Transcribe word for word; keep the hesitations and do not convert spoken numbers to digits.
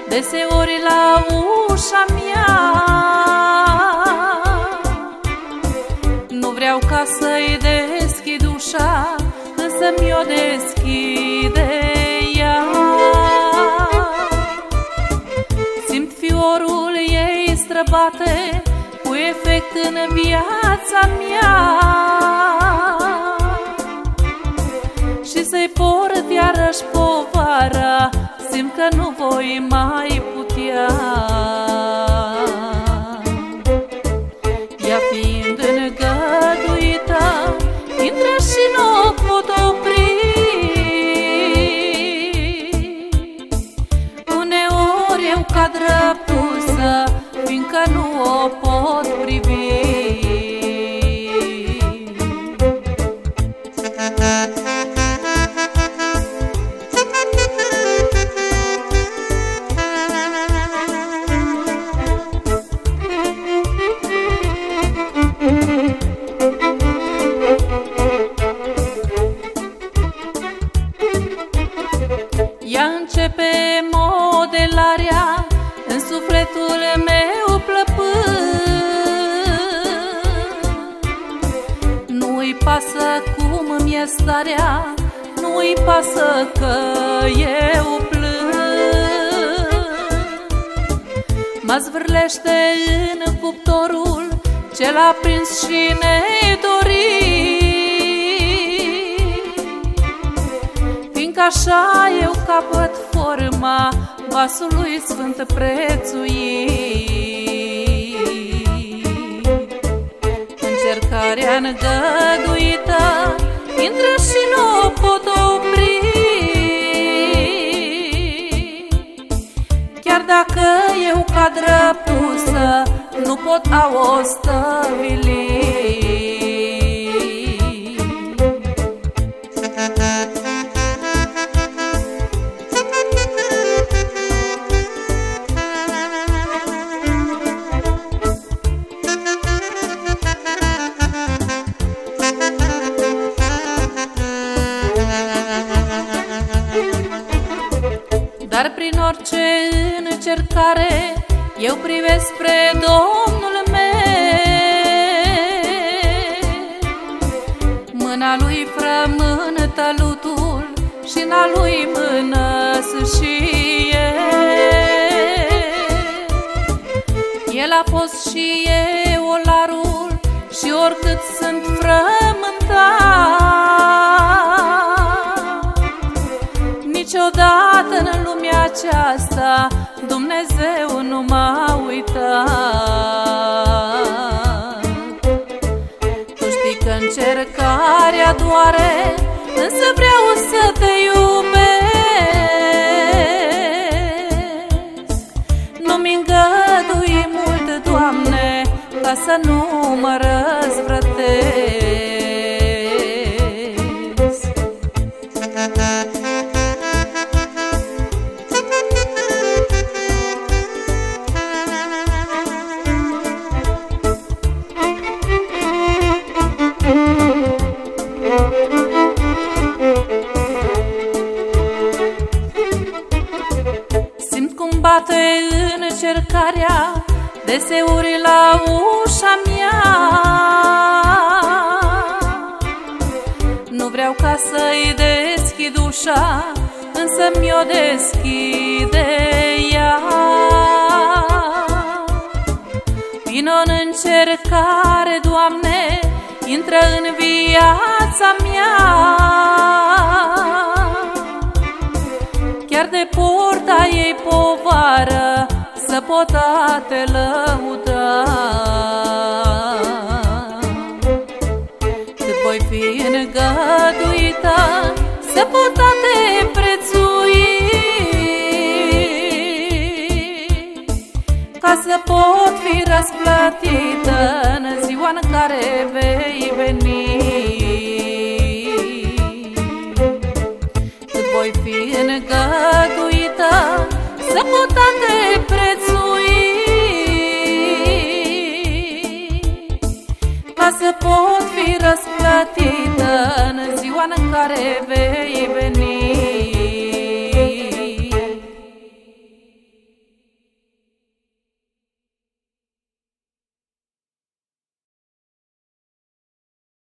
deseori la ușa mea. Nu vreau ca să-i deschid ușa, însă mi-o deschide ea. Simt fiorul ei străbate cu efect în viața mea, și să-i port iarăși povara, simt că nu voi mai putea. Ea fiind îngăduită, intră și nu o pot opri. Uneori eu cad răpusă, fiindcă nu o pot privi. Ea începe modelarea în sufletul meu plăpând. Nu-i pasă cum mi-e starea, nu-i pasă că eu plâng. Mă zvârlește în cuptorul ce-l a prins și nedorit, fiindcă așa eu capăt forma vasului sfânt prețuit. Încercarea îngăduită intră și nu o pot opri, chiar dacă eu cad răpusă, nu pot a o stăvili. Dar prin orice încercare eu privesc spre Domnul meu. Mâna lui frămână tălutul și în a lui mână și el. El a fost și eu olarul și oricât sunt frământat, niciodată în lumea aceasta Dumnezeu nu m-a uitat. Tu știi că încercarea doare, însă vreau să te iubesc. Nu-mi îngădui mult, Doamne, ca să nu mă răzvrătesc. Simt cum bate încercarea deseori la ușa mea. Nu vreau ca să-i deschid ușa, însă mi-o deschide ea. Vino în încercare, Doamne, intră în viața mea. Chiar de porta ei povară, să pot a te lăuda. Cât voi fi îngăduită, să pot a te prețui, ca să pot fi răsplătită în ziua în care vei veni. Cât voi fi îngăduită, să pot a te prețui, ca să pot fi răsplătită în ziua în care vei